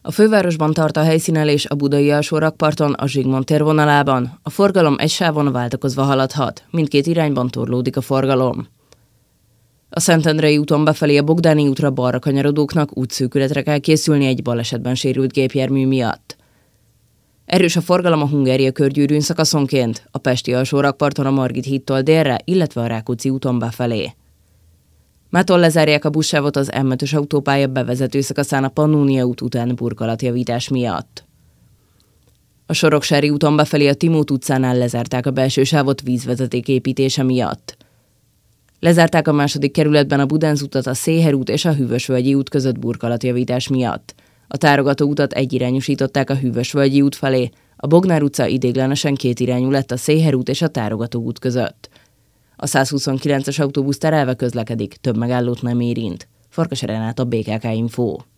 A fővárosban tart a helyszínelés a budai alsórakparton, a Zsigmond tér vonalában. A forgalom egy sávon váltakozva haladhat, mindkét irányban torlódik a forgalom. A Szentendrei úton befelé a Bogdáni útra balra kanyarodóknak útszűkületre kell készülni egy balesetben sérült gépjármű miatt. Erős a forgalom a Hungária körgyűrűn szakaszonként, a pesti alsórakparton a Margit hídtól délre, illetve a Rákóczi úton befelé. Mától lezárják a buszsávot az M5-ös autópálya bevezető szakaszán a Pannónia út után burkolatjavítás miatt. A Soroksári úton befelé a Timót utcánál lezárták a belső sávot vízvezeték építése miatt. Lezárták a második kerületben a Budánz utat a Széher út és a Hűvösvölgyi út között burkolatjavítás miatt. A Tárogató utat egyirányosították a Hűvösvölgyi út felé, a Bognár utca idéglenesen kétirányú lett a Széher út és a Tárogató út között. A 129-es autóbusz terelve közlekedik, több megállót nem érint. Farkas Renát, a BKK Info.